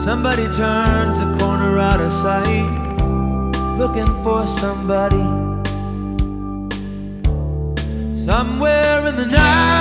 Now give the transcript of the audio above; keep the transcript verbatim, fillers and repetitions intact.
Somebody turns the corner out of sight, looking for somebody. Somewhere in the night